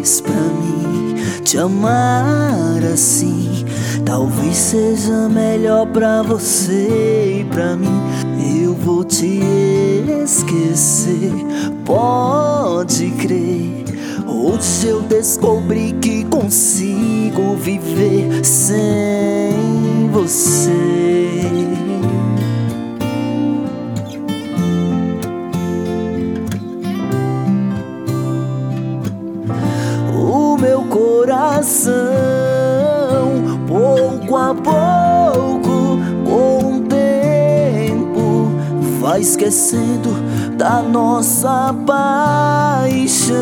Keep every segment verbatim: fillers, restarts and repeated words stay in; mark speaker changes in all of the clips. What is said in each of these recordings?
Speaker 1: demais pra mim te amar assim. Talvez seja melhor pra você e pra mim. Eu vou te esquecer, pode crer. Hoje eu descobri que consigo viver sem você. O meu coração, pouco a pouco, com o tempo, vai esquecendo da nossa paixão.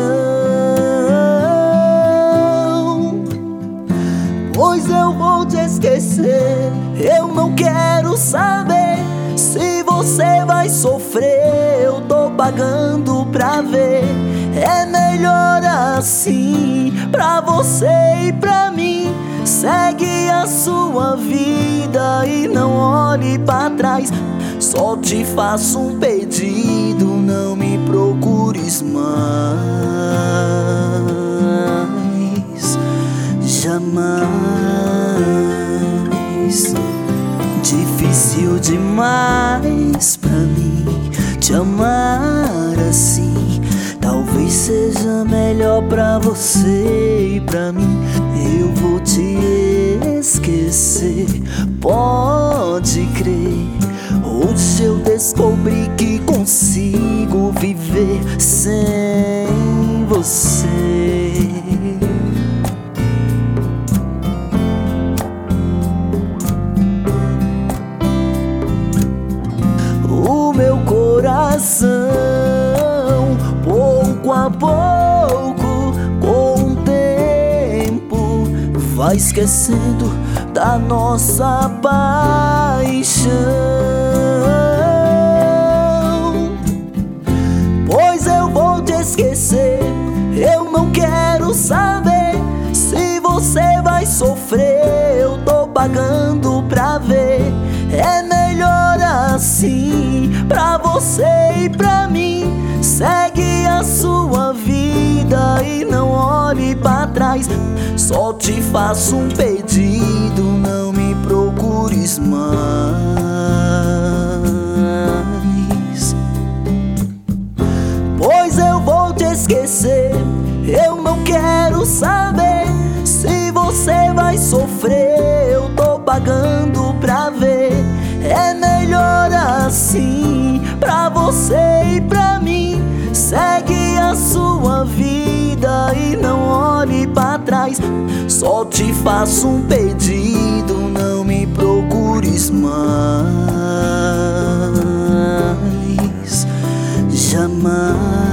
Speaker 1: Pois eu vou te esquecer, eu não quero saber se você vai sofrer. Eu tô pagando pra ver. É melhor assim, pra você e pra mim. Segue a sua vida e não olhe pra trás. Só te faço um pedido, não me procures mais, jamais. Difícil demais pra mim te amar assim. Talvez seja melhor pra você e pra mim. Eu vou te esquecer, pode crer. Hoje eu descobri que consigo viver sem você. O meu coração, pouco a pouco, com o tempo, vai esquecendo da nossa paixão. Pois eu vou te esquecer, eu não quero saber se você vai sofrer. Eu tô pagando pra ver. É melhor assim, pra você e pra mim. Segue a sua vida e não olhe pra trás. Só te faço um pedido, não me procures mais. Pois eu vou te esquecer, eu não quero saber se você vai sofrer. Eu tô pagando pra ver. É melhor assim, pra você e pra mim. Segue a sua vida e não olhe pra trás. Só te faço um pedido, não me procures mais, jamais.